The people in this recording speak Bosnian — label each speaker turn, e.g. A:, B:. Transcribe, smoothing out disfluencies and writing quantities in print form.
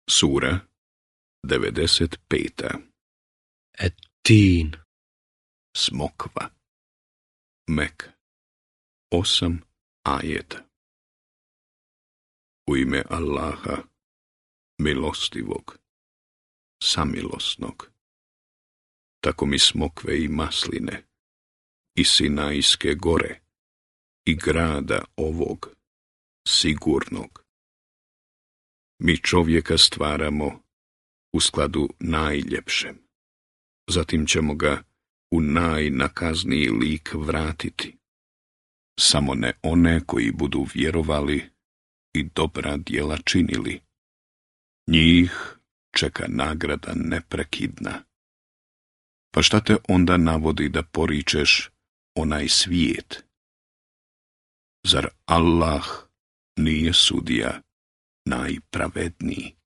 A: Sura 95.
B: Et-Tin.
A: Smokva. Mek. 8 ajeta. U ime Allaha, milostivog, samilosnog. Tako mi smokve i masline, i Sinajske gore, i grada ovog, sigurnog. Mi čovjeka stvaramo u skladu najljepšem. Zatim ćemo ga u najnakazniji lik vratiti. Samo ne one koji budu vjerovali i dobra djela činili. Njih čeka nagrada neprekidna. Pa šta te onda navodi da poričeš onaj svijet? Zar Allah nije sudija najpravedniji?